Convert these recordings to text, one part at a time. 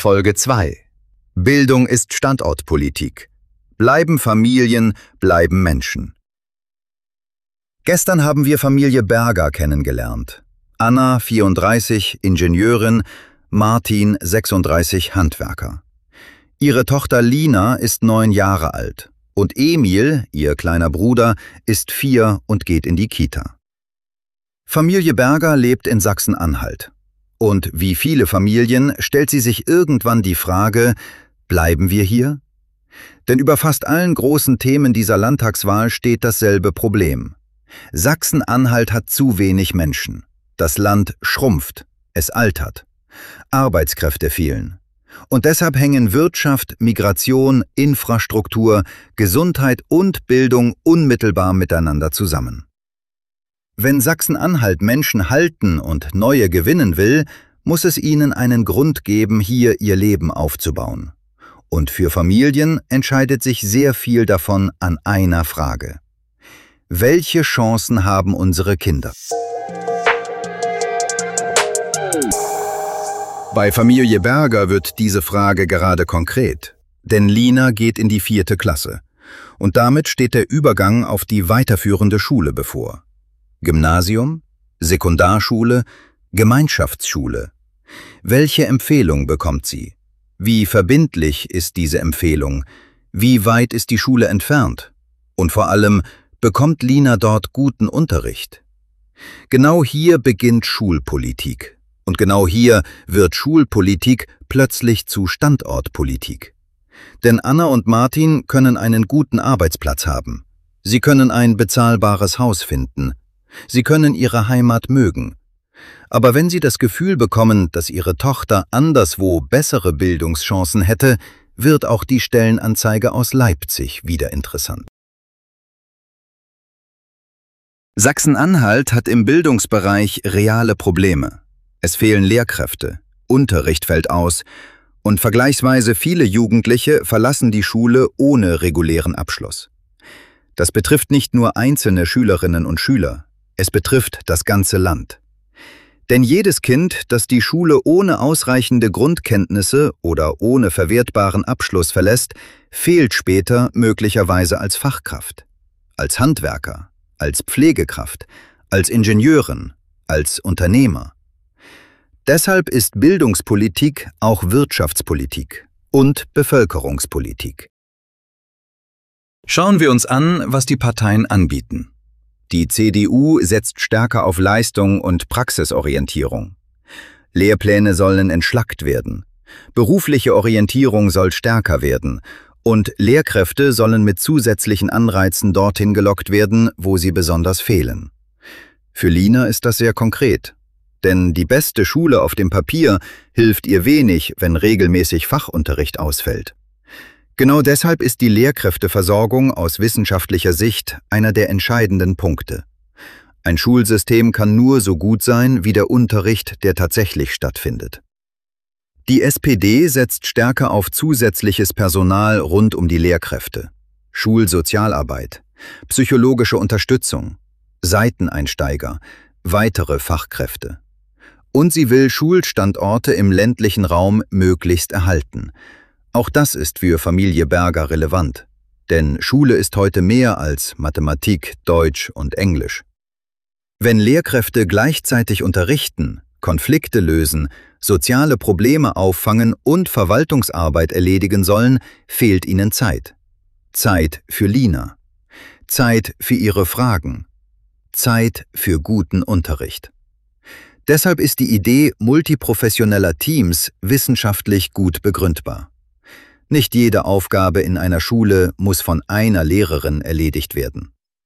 Folge 2. Bildung ist Standortpolitik. Bleiben Familien, bleiben Menschen. Gestern haben wir Familie Berger kennengelernt. Anna, 34, Ingenieurin, Martin, 36, Handwerker. Ihre Tochter Lina ist 9 Jahre alt und Emil, ihr kleiner Bruder, ist 4 und geht in die Kita. Familie Berger lebt in Sachsen-Anhalt. Und wie viele Familien stellt sie sich irgendwann die Frage, bleiben wir hier? Denn über fast allen großen Themen dieser Landtagswahl steht dasselbe Problem. Sachsen-Anhalt hat zu wenig Menschen. Das Land schrumpft, es altert. Arbeitskräfte fehlen. Und deshalb hängen Wirtschaft, Migration, Infrastruktur, Gesundheit und Bildung unmittelbar miteinander zusammen. Wenn Sachsen-Anhalt Menschen halten und neue gewinnen will, muss es ihnen einen Grund geben, hier ihr Leben aufzubauen. Und für Familien entscheidet sich sehr viel davon an einer Frage. Welche Chancen haben unsere Kinder? Bei Familie Berger wird diese Frage gerade konkret, denn Lina geht in die 4. Klasse. Und damit steht der Übergang auf die weiterführende Schule bevor. Gymnasium, Sekundarschule, Gemeinschaftsschule. Welche Empfehlung bekommt sie? Wie verbindlich ist diese Empfehlung? Wie weit ist die Schule entfernt? Und vor allem, bekommt Lina dort guten Unterricht? Genau hier beginnt Schulpolitik. Und genau hier wird Schulpolitik plötzlich zu Standortpolitik. Denn Anna und Martin können einen guten Arbeitsplatz haben. Sie können ein bezahlbares Haus finden. Sie können ihre Heimat mögen. Aber wenn sie das Gefühl bekommen, dass ihre Tochter anderswo bessere Bildungschancen hätte, wird auch die Stellenanzeige aus Leipzig wieder interessant. Sachsen-Anhalt hat im Bildungsbereich reale Probleme. Es fehlen Lehrkräfte, Unterricht fällt aus und vergleichsweise viele Jugendliche verlassen die Schule ohne regulären Abschluss. Das betrifft nicht nur einzelne Schülerinnen und Schüler. Es betrifft das ganze Land. Denn jedes Kind, das die Schule ohne ausreichende Grundkenntnisse oder ohne verwertbaren Abschluss verlässt, fehlt später möglicherweise als Fachkraft, als Handwerker, als Pflegekraft, als Ingenieurin, als Unternehmer. Deshalb ist Bildungspolitik auch Wirtschaftspolitik und Bevölkerungspolitik. Schauen wir uns an, was die Parteien anbieten. Die CDU setzt stärker auf Leistung und Praxisorientierung. Lehrpläne sollen entschlackt werden. Berufliche Orientierung soll stärker werden. Und Lehrkräfte sollen mit zusätzlichen Anreizen dorthin gelockt werden, wo sie besonders fehlen. Für Lina ist das sehr konkret. Denn die beste Schule auf dem Papier hilft ihr wenig, wenn regelmäßig Fachunterricht ausfällt. Genau deshalb ist die Lehrkräfteversorgung aus wissenschaftlicher Sicht einer der entscheidenden Punkte. Ein Schulsystem kann nur so gut sein, wie der Unterricht, der tatsächlich stattfindet. Die SPD setzt stärker auf zusätzliches Personal rund um die Lehrkräfte, Schulsozialarbeit, psychologische Unterstützung, Seiteneinsteiger, weitere Fachkräfte. Und sie will Schulstandorte im ländlichen Raum möglichst erhalten. Auch das ist für Familie Berger relevant, denn Schule ist heute mehr als Mathematik, Deutsch und Englisch. Wenn Lehrkräfte gleichzeitig unterrichten, Konflikte lösen, soziale Probleme auffangen und Verwaltungsarbeit erledigen sollen, fehlt ihnen Zeit. Zeit für Lina. Zeit für ihre Fragen. Zeit für guten Unterricht. Deshalb ist die Idee multiprofessioneller Teams wissenschaftlich gut begründbar. Nicht jede Aufgabe in einer Schule muss von einer Lehrerin erledigt werden.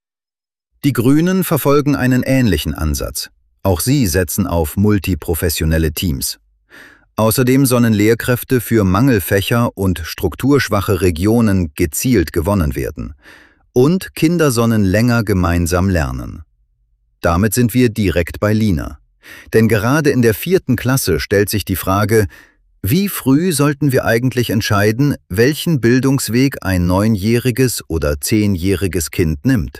Die Grünen verfolgen einen ähnlichen Ansatz. Auch sie setzen auf multiprofessionelle Teams. Außerdem sollen Lehrkräfte für Mangelfächer und strukturschwache Regionen gezielt gewonnen werden. Und Kinder sollen länger gemeinsam lernen. Damit sind wir direkt bei Lina. Denn gerade in der 4. Klasse stellt sich die Frage, wie früh sollten wir eigentlich entscheiden, welchen Bildungsweg ein 9-jähriges oder 10-jähriges Kind nimmt?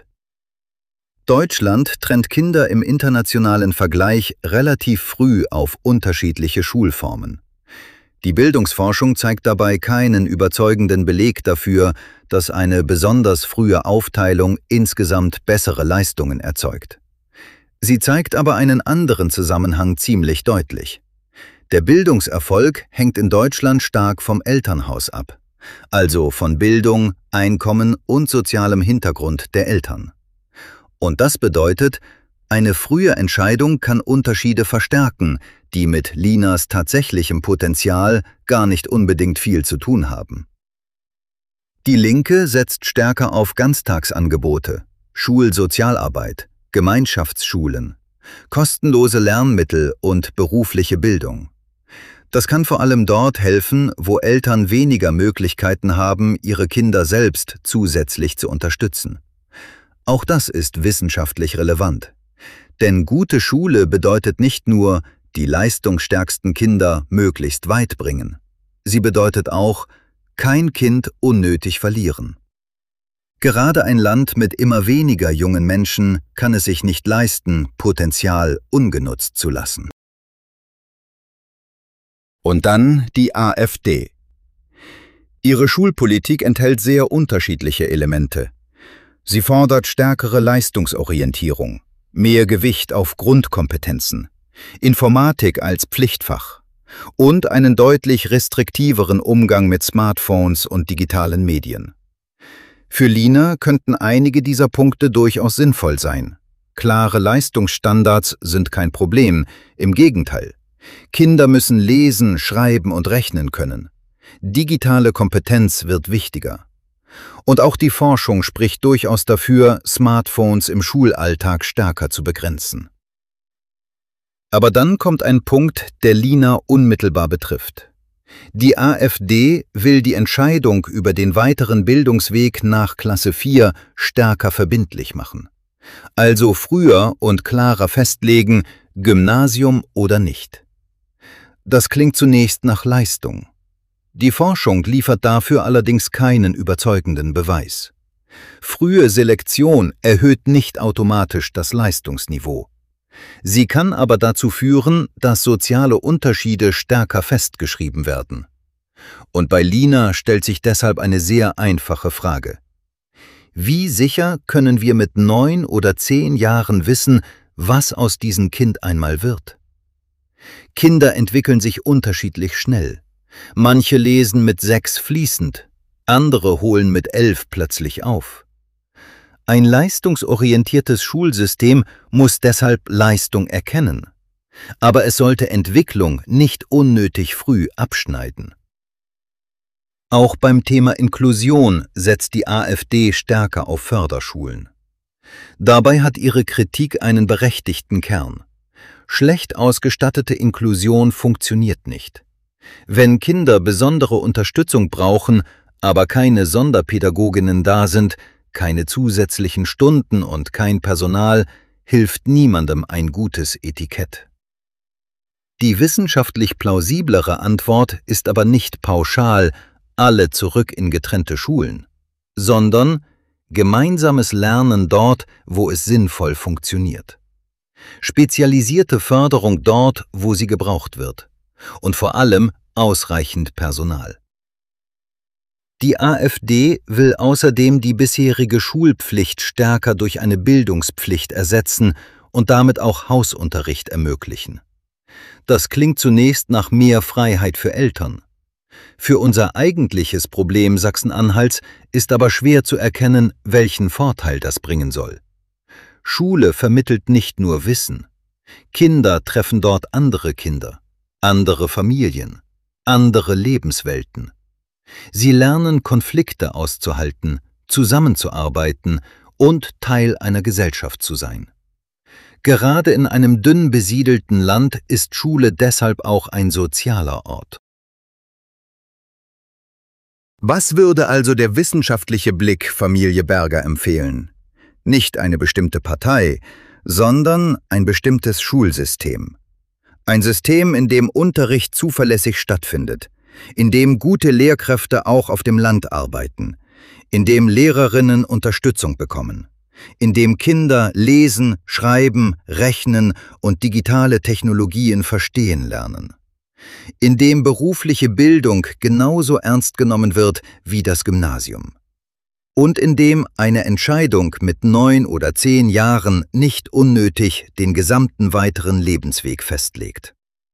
Deutschland trennt Kinder im internationalen Vergleich relativ früh auf unterschiedliche Schulformen. Die Bildungsforschung zeigt dabei keinen überzeugenden Beleg dafür, dass eine besonders frühe Aufteilung insgesamt bessere Leistungen erzeugt. Sie zeigt aber einen anderen Zusammenhang ziemlich deutlich. Der Bildungserfolg hängt in Deutschland stark vom Elternhaus ab, also von Bildung, Einkommen und sozialem Hintergrund der Eltern. Und das bedeutet, eine frühe Entscheidung kann Unterschiede verstärken, die mit Linas tatsächlichem Potenzial gar nicht unbedingt viel zu tun haben. Die Linke setzt stärker auf Ganztagsangebote, Schulsozialarbeit, Gemeinschaftsschulen, kostenlose Lernmittel und berufliche Bildung. Das kann vor allem dort helfen, wo Eltern weniger Möglichkeiten haben, ihre Kinder selbst zusätzlich zu unterstützen. Auch das ist wissenschaftlich relevant. Denn gute Schule bedeutet nicht nur, die leistungsstärksten Kinder möglichst weit bringen. Sie bedeutet auch, kein Kind unnötig verlieren. Gerade ein Land mit immer weniger jungen Menschen kann es sich nicht leisten, Potenzial ungenutzt zu lassen. Und dann die AfD. Ihre Schulpolitik enthält sehr unterschiedliche Elemente. Sie fordert stärkere Leistungsorientierung, mehr Gewicht auf Grundkompetenzen, Informatik als Pflichtfach und einen deutlich restriktiveren Umgang mit Smartphones und digitalen Medien. Für Lina könnten einige dieser Punkte durchaus sinnvoll sein. Klare Leistungsstandards sind kein Problem, im Gegenteil. Kinder müssen lesen, schreiben und rechnen können. Digitale Kompetenz wird wichtiger. Und auch die Forschung spricht durchaus dafür, Smartphones im Schulalltag stärker zu begrenzen. Aber dann kommt ein Punkt, der Lina unmittelbar betrifft. Die AfD will die Entscheidung über den weiteren Bildungsweg nach Klasse 4 stärker verbindlich machen. Also früher und klarer festlegen, Gymnasium oder nicht. Das klingt zunächst nach Leistung. Die Forschung liefert dafür allerdings keinen überzeugenden Beweis. Frühe Selektion erhöht nicht automatisch das Leistungsniveau. Sie kann aber dazu führen, dass soziale Unterschiede stärker festgeschrieben werden. Und bei Lina stellt sich deshalb eine sehr einfache Frage. Wie sicher können wir mit 9 oder 10 Jahren wissen, was aus diesem Kind einmal wird? Kinder entwickeln sich unterschiedlich schnell. Manche lesen mit 6 fließend, andere holen mit 11 plötzlich auf. Ein leistungsorientiertes Schulsystem muss deshalb Leistung erkennen. Aber es sollte Entwicklung nicht unnötig früh abschneiden. Auch beim Thema Inklusion setzt die AfD stärker auf Förderschulen. Dabei hat ihre Kritik einen berechtigten Kern. Schlecht ausgestattete Inklusion funktioniert nicht. Wenn Kinder besondere Unterstützung brauchen, aber keine Sonderpädagoginnen da sind, keine zusätzlichen Stunden und kein Personal, hilft niemandem ein gutes Etikett. Die wissenschaftlich plausiblere Antwort ist aber nicht pauschal, alle zurück in getrennte Schulen, sondern gemeinsames Lernen dort, wo es sinnvoll funktioniert. Spezialisierte Förderung dort, wo sie gebraucht wird. Und vor allem ausreichend Personal. Die AfD will außerdem die bisherige Schulpflicht stärker durch eine Bildungspflicht ersetzen und damit auch Hausunterricht ermöglichen. Das klingt zunächst nach mehr Freiheit für Eltern. Für unser eigentliches Problem Sachsen-Anhalts ist aber schwer zu erkennen, welchen Vorteil das bringen soll. Schule vermittelt nicht nur Wissen. Kinder treffen dort andere Kinder, andere Familien, andere Lebenswelten. Sie lernen, Konflikte auszuhalten, zusammenzuarbeiten und Teil einer Gesellschaft zu sein. Gerade in einem dünn besiedelten Land ist Schule deshalb auch ein sozialer Ort. Was würde also der wissenschaftliche Blick Familie Berger empfehlen? Nicht eine bestimmte Partei, sondern ein bestimmtes Schulsystem. Ein System, in dem Unterricht zuverlässig stattfindet, in dem gute Lehrkräfte auch auf dem Land arbeiten, in dem Lehrerinnen Unterstützung bekommen, in dem Kinder lesen, schreiben, rechnen und digitale Technologien verstehen lernen. in dem berufliche Bildung genauso ernst genommen wird wie das Gymnasium und in dem eine Entscheidung mit 9 oder 10 Jahren nicht unnötig den gesamten weiteren Lebensweg festlegt.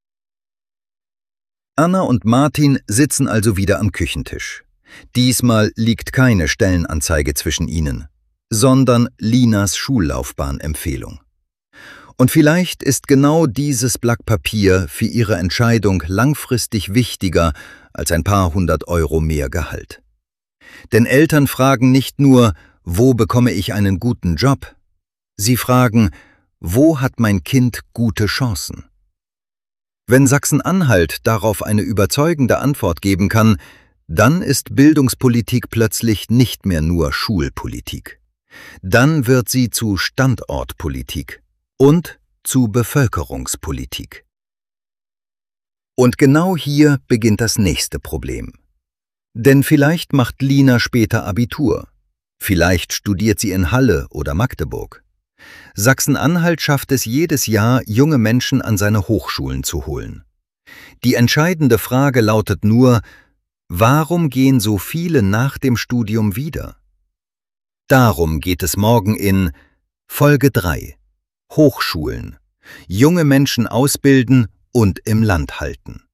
Anna und Martin sitzen also wieder am Küchentisch. Diesmal liegt keine Stellenanzeige zwischen ihnen, sondern Linas Schullaufbahnempfehlung. Und vielleicht ist genau dieses Blatt Papier für ihre Entscheidung langfristig wichtiger als ein paar 100 € mehr Gehalt. Denn Eltern fragen nicht nur, wo bekomme ich einen guten Job? Sie fragen, wo hat mein Kind gute Chancen? Wenn Sachsen-Anhalt darauf eine überzeugende Antwort geben kann, dann ist Bildungspolitik plötzlich nicht mehr nur Schulpolitik. Dann wird sie zu Standortpolitik und zu Bevölkerungspolitik. Und genau hier beginnt das nächste Problem. Denn vielleicht macht Lina später Abitur, vielleicht studiert sie in Halle oder Magdeburg. Sachsen-Anhalt schafft es jedes Jahr, junge Menschen an seine Hochschulen zu holen. Die entscheidende Frage lautet nur, warum gehen so viele nach dem Studium wieder? Darum geht es morgen in Folge 3: Hochschulen. Junge Menschen ausbilden und im Land halten.